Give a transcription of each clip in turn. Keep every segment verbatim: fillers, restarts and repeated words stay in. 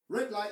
Red light.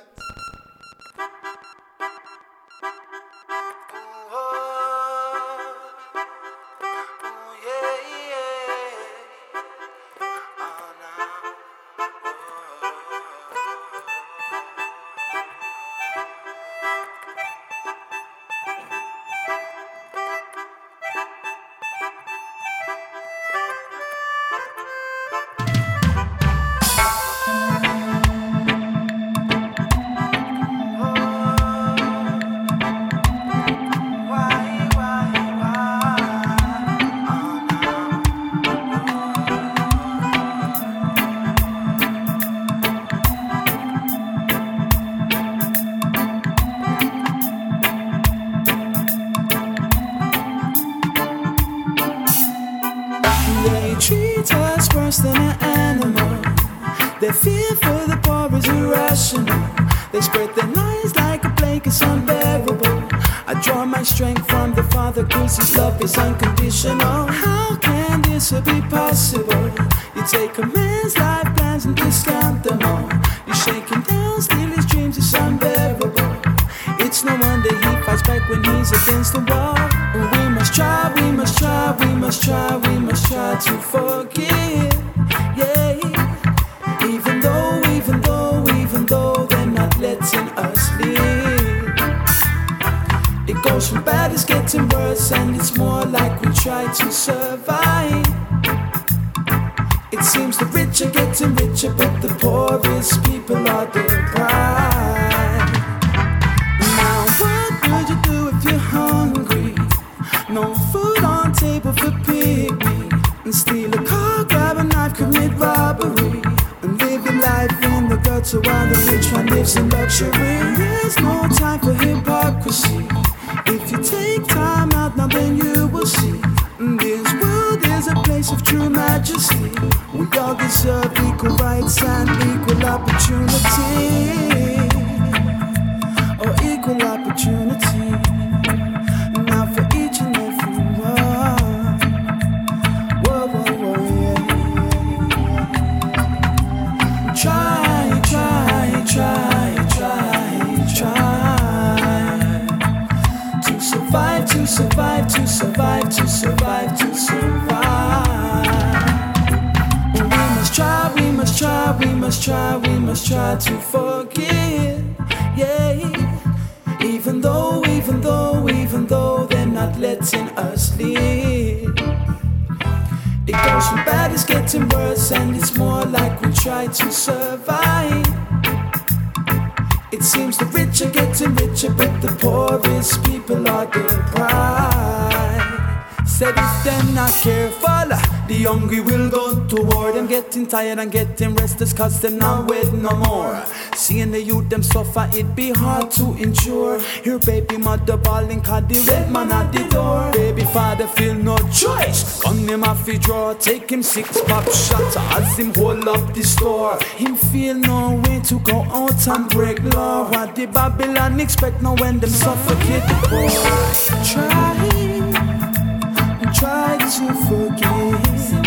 Treat us worse than an animal. Their fear for the poor is irrational. They spread their lies like a plague, it's unbearable. I draw my strength from the Father, cause His love is unconditional. How can this be possible? You take a man's life plans and discount them all. You shake him down, steal his dreams, it's unbearable. It's no wonder he fights back when he's against the wall. We must try, we must try, we must try, we must try to forgive. Yeah, even though, even though, even though they're not letting us live. It goes from bad, it's getting worse, and it's more like we try to survive. It seems the rich are getting richer, but the poorest people are deprived. Now what would you do if you're hungry? No food on table for picnic. And steal a car, grab a knife, commit robbery. And living life in the gutter while the rich one lives in luxury. There's no time for hypocrisy. If you take time out now, then you will see. This world is a place of true majesty. We all deserve equal rights and equal opportunity. Or equal opportunity. Now for each and every one. Whoa, whoa, whoa, yeah. Try, try, try, try, try. To survive, to survive, to survive, to survive, to survive. We must try, we must try, we must try, we must try to forgive. Yeah. Even though, even though, even though they're not letting us live. It goes from bad, it's getting worse, and it's more like we try to survive. It seems the rich are getting richer, but the poorest people are deprived. Said if they're not careful, the hungry will go to war. Them getting tired and getting restless, cause them not wait no more. Seeing the youth them suffer, it be hard to endure. Your baby mother bawling, cause the red man at the door. Baby father feel no choice, gun him off the drawer. Take him six pop shots as him hold up the store. Him feel no way to go out and break law. What the Babylon expect now when them suffocate the poor. Try, try to forgive.